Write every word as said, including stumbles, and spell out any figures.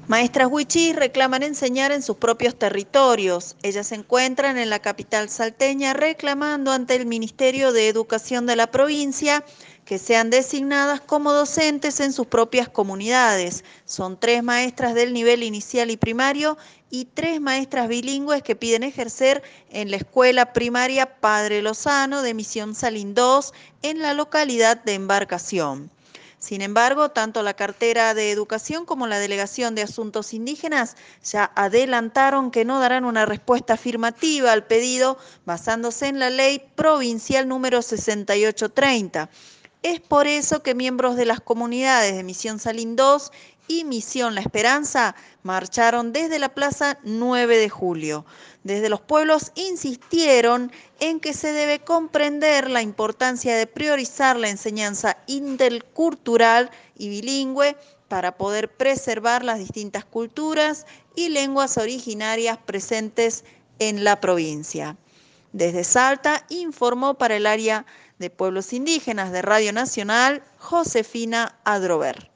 Maestras wichís reclaman enseñar en sus propios territorios. Ellas se encuentran en la capital salteña reclamando ante el Ministerio de Educación de la provincia que sean designadas como docentes en sus propias comunidades. Son tres maestras del nivel inicial y primario y tres maestras bilingües que piden ejercer en la escuela primaria Padre Lozano de Misión Salín dos en la localidad de Embarcación. Sin embargo, tanto la cartera de Educación como la Delegación de Asuntos Indígenas ya adelantaron que no darán una respuesta afirmativa al pedido basándose en la ley provincial número sesenta y ocho treinta. Es por eso que miembros de las comunidades de Misión Salín dos y Misión La Esperanza marcharon desde la Plaza nueve de julio. Desde los pueblos insistieron en que se debe comprender la importancia de priorizar la enseñanza intercultural y bilingüe para poder preservar las distintas culturas y lenguas originarias presentes en la provincia. Desde Salta informó para el área de pueblos indígenas de Radio Nacional Josefina Adrover.